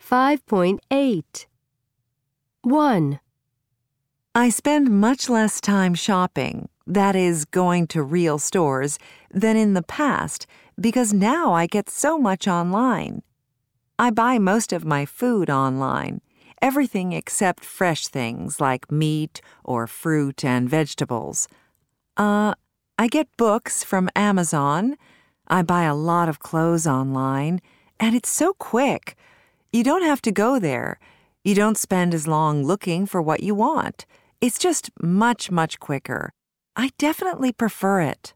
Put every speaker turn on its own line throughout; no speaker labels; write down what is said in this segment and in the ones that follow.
5.8. 1.
I spend much less time shopping, that is, going to real stores, than in the past because now I get so much online. I buy most of my food online, everything except fresh things like meat or fruit and vegetables. I get books from Amazon. I buy a lot of clothes online, and it's so quick. You don't have to go there. You don't spend as long looking for what you want. It's just much, much quicker. I definitely prefer it.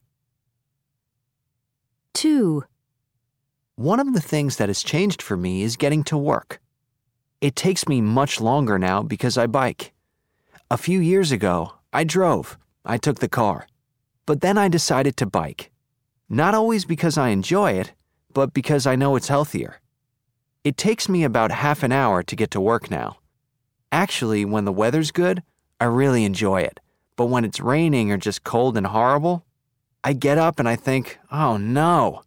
2.
One of the things that has changed for me is getting to work. It takes me much longer now because I bike. A few years ago, I drove. I took the car. But then I decided to bike. Not always because I enjoy it, but because I know it's healthier. It takes me about half an hour to get to work now. Actually, when the weather's good, I really enjoy it. But when it's raining or just cold and horrible, I get up and I think, oh no.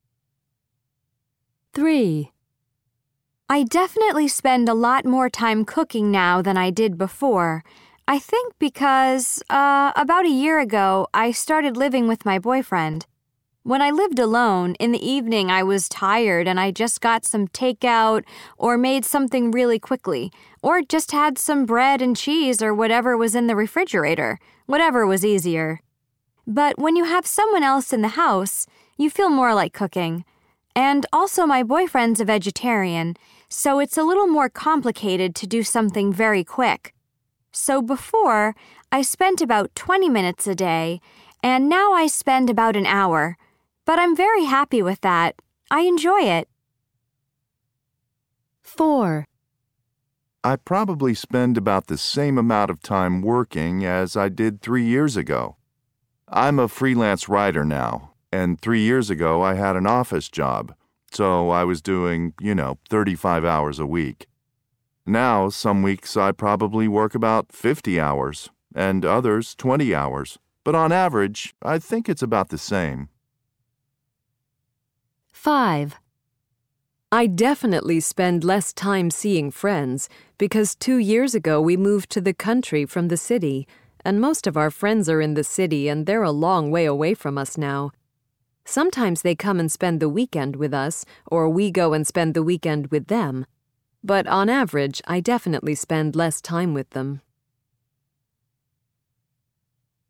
3.
I definitely spend a lot more time cooking now than I did before. I think because, about a year ago, I started living with my boyfriend. When I lived alone, in the evening I was tired and I just got some takeout or made something really quickly, or just had some bread and cheese or whatever was in the refrigerator, whatever was easier. But when you have someone else in the house, you feel more like cooking. And also my boyfriend's a vegetarian, so it's a little more complicated to do something very quick. So before, I spent about 20 minutes a day, and now I spend about an hour. But I'm very happy with that. I enjoy it.
4.
I probably spend about the same amount of time working as I did 3 years ago. I'm a freelance writer now, and 3 years ago I had an office job, so I was doing, 35 hours a week. Now, some weeks I probably work about 50 hours, and others 20 hours. But on average, I think it's about the same.
5.
I definitely spend less time seeing friends because 2 years ago we moved to the country from the city, and most of our friends are in the city and they're a long way away from us now. Sometimes they come and spend the weekend with us, or we go and spend the weekend with them. But on average, I definitely spend less time with them.